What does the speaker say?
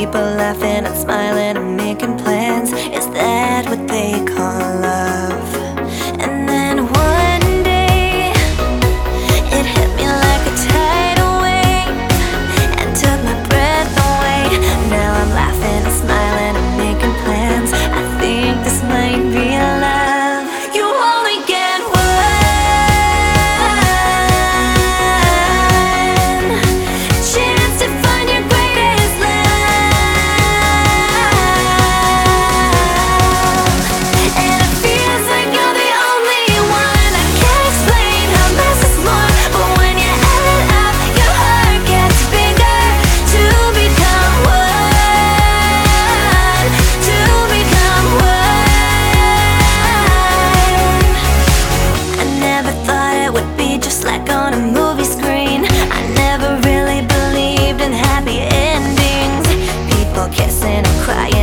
people laughing and smiling and making plans. Is that what they call love? And then one day it hit me like a tidal wave and took my breath away. Now I'm laughing and smiling and making plans. I think this might be love. You only get one chance to find your greatest love, and it feels like you're the only one. I can't explain how less is more, but when you add it up, your heart gets bigger. To become one, to become one. I never thought it would be just like on a movie screen. I never really believed in happy endings. People kissing and crying